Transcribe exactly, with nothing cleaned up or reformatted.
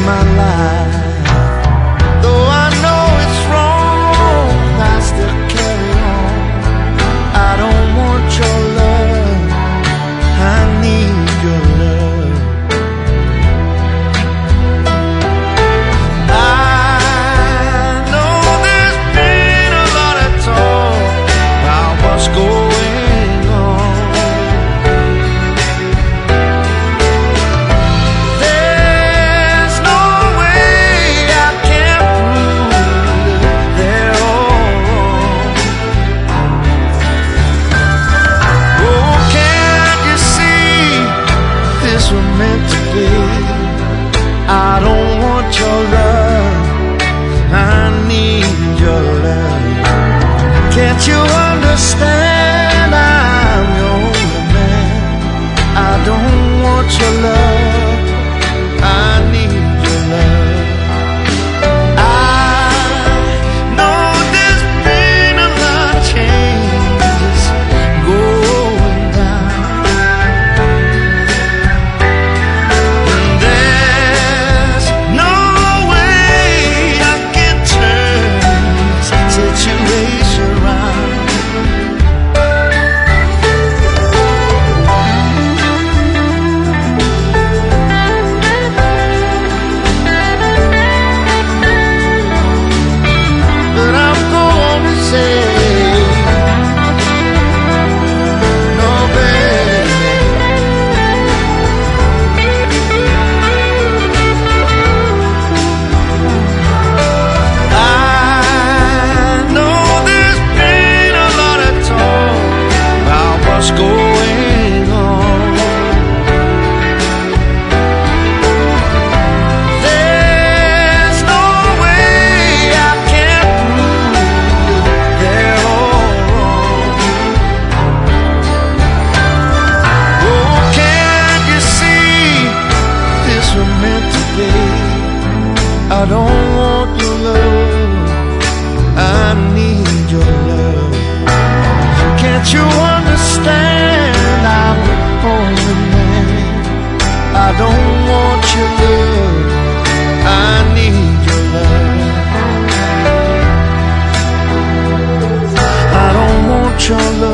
my life. Though I know it's wrong, I still carry on. I don't want your love, I need your love. I know there's been a lot of talk about what's going on. There's no way I can prove they're all wrong. Oh, can't you see this was meant to be? I don't want your love, I need your love. Can't you understand I'm your only man? I don't want your love, I need your love. I know there's been a lot of changes going down, and there's no way I can turn this situation around. But I'm going to say, no, baby. I know there's been a lot of talk about what's going on. There's no way I can prove they're all wrong. Oh, can't you see this was meant to be? I don't want your love, I need your love. Can't you understand I'm the only man? I don't want your love, I need your love. I don't want your love,